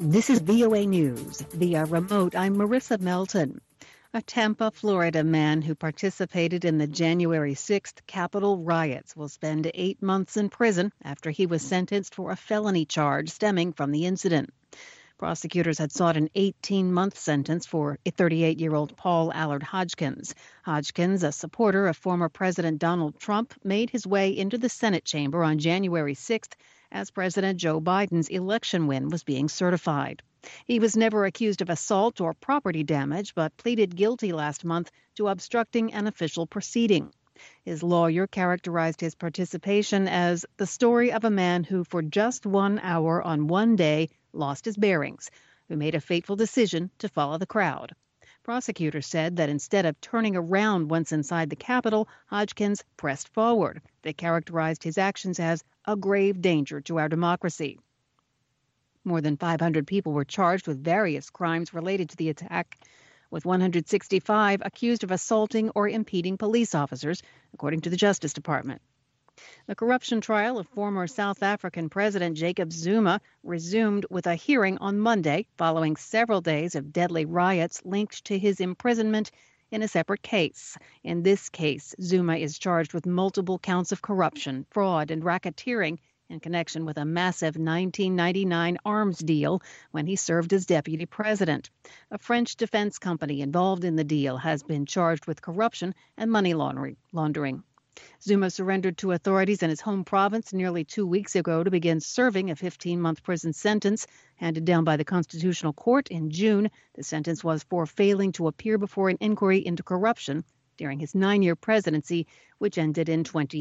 This is VOA News. Via remote, I'm Marissa Melton. A Tampa, Florida man who participated in the January 6th Capitol riots will spend 8 months in prison after he was sentenced for a felony charge stemming from the incident. Prosecutors had sought an 18-month sentence for a 38-year-old Paul Allard Hodgkins. Hodgkins, a supporter of former President Donald Trump, made his way into the Senate chamber on January 6th as President Joe Biden's election win was being certified. He was never accused of assault or property damage, but pleaded guilty last month to obstructing an official proceeding. His lawyer characterized his participation as the story of a man who, for just 1 hour on one day, lost his bearings, who made a fateful decision to follow the crowd. Prosecutors said that instead of turning around once inside the Capitol, Hodgkins pressed forward. They characterized his actions as a grave danger to our democracy. More than 500 people were charged with various crimes related to the attack, with 165 accused of assaulting or impeding police officers, according to the Justice Department. The corruption trial of former South African President Jacob Zuma resumed with a hearing on Monday, following several days of deadly riots linked to his imprisonment in a separate case. In this case, Zuma is charged with multiple counts of corruption, fraud, and racketeering in connection with a massive 1999 arms deal when he served as deputy president. A French defense company involved in the deal has been charged with corruption and money laundering. Zuma surrendered to authorities in his home province nearly 2 weeks ago to begin serving a 15-month prison sentence handed down by the Constitutional Court in June. The sentence was for failing to appear before an inquiry into corruption during his 9-year presidency, which ended in 2018.